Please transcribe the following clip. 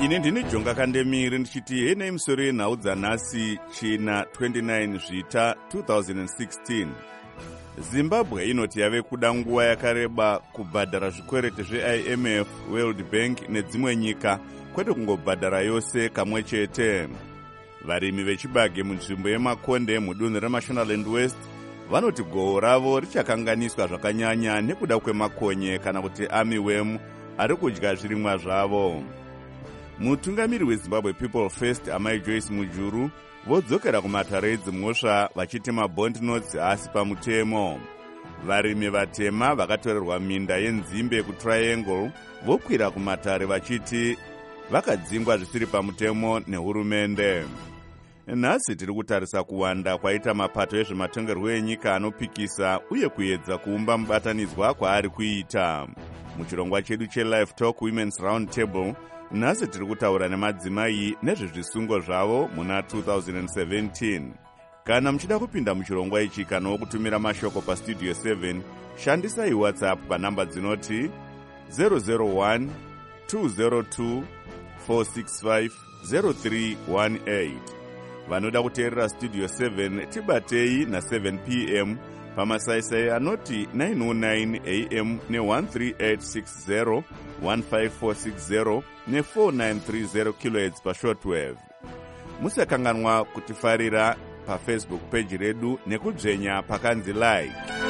Ini ndini Jonga Kandemiri ndichiti hene misoro yenhau dzanhasi china 29 zvita 2016. Zimbabwe inoti yave kuda nguva yakareba kubhadhara zvikwereti zveIMF, World Bank nedzimwe nyika, kwete kungobhadhara yose kamwe chete. Varimi vechibage munzvimbo yeMakonde mudunhu reMashonaland West vanoti gohwo ravo richakanganiswa zvakanyanya nekuda kwemakonye kana kuti armyworm ari kudya zvirimwa zvavo. Mutungamiri weZimbabwe People First Amai Joyce Mujuru vodzokera kumatare edzimhosva vachiti mabond notes haasi pamutemo. Varimi vatema vakatorerwa minda yenzimbe kuTriangle vokwira kumatare vachiti vakadzingwa zvisiri pamutemo nehurumende. Nhasi tiri kutarisa kuwanda kwaita mapato ezvematongerwo enyika anopikisa uye kuedza kuumba mubatanidzwa kwaari kuita. Muchirongwa chedu cheLive Talk Women's Round Table, nhasi tiri kutaura nemadzimai nezvezvisungo zvavo muna 2017. Kana muchida kupinda muchirongwa ichi kana kutumira mashoko pastudio 7, shandisai WhatsApp panhamba dzinoti 001 202 465 0318. Vanoda kuteerera studio 7 tibatei na7 p.m. pamasaisai anoti 909 am ne13860 15460 ne4930 kHz pashortwave. Musakanganwa kutifarira paFacebook page redu nekudzvenya pakanzi like.